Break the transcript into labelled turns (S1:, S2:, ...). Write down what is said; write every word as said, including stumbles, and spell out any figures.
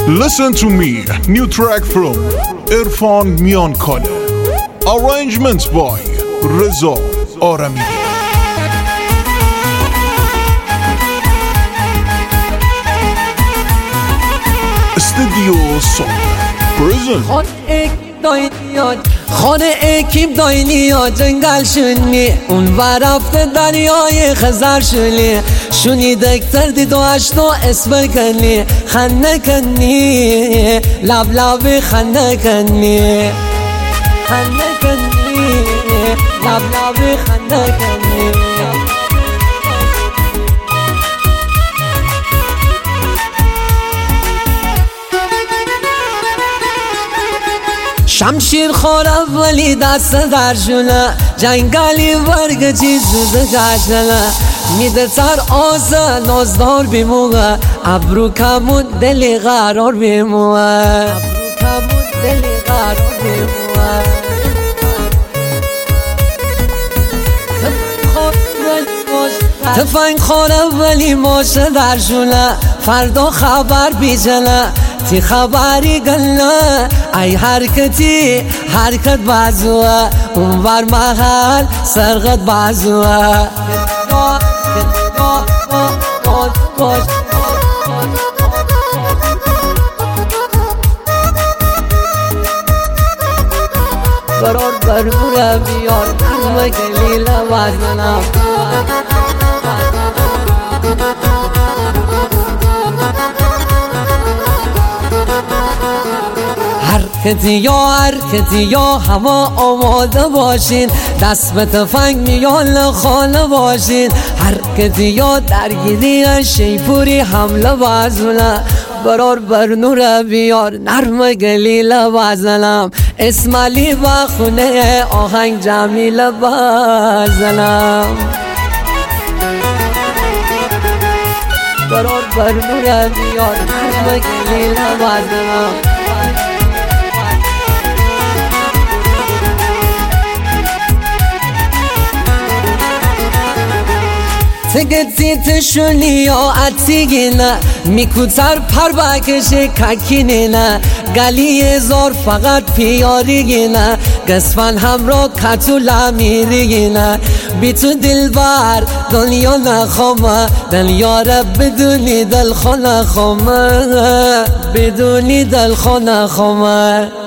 S1: Listen to me, new track from Irfan Miankale. Arrangements by Reza Arami. Studio Sound Present.
S2: خانه اکیم داینیا جنگل شونی اون ورفت دریای خزر شونی شونی دکتر دی دو اشتو اسم کنی خنه کنی لب لب خنه کنی خنه کنی لب لب خنه کنی شمشیر خورم ولی دست در شونه جنگلی ورگ چیزوز کشنه میده سر آزه نازدار بیموه ابرو کمون دلی قرار بیموه ابرو کمون دلی قرار بیموه تفنگ خورم ولی ماشه در شونه فردا خبر بیجنه تی خبری گله ای حرکتی حرکت بازوه اون ور محل سرقت بازوه برار برمونه بیار نرمه گلیل وزنم حرکتی یا حرکتی یا هوا آماده باشین دست به تفنگ میان خانه باشین حرکتی یا درگیری شیپوری حمله بازونه برار بر نور بیار نرم گلیل بازنم اسمالی با خونه آهنگ جمیل بازنم برار بر نور بیار نرم گلیل بازنم تگتی تشونی یا اتیگینه میکوتر پر بکشه ککینه گلی زار فقط پیاریگینه گسفن همراه کتو لمیریگینه بی تو دل بر دنیا نخوامه دل یاره بدونی دل خونه خوامه بدونی دل خونه خوامه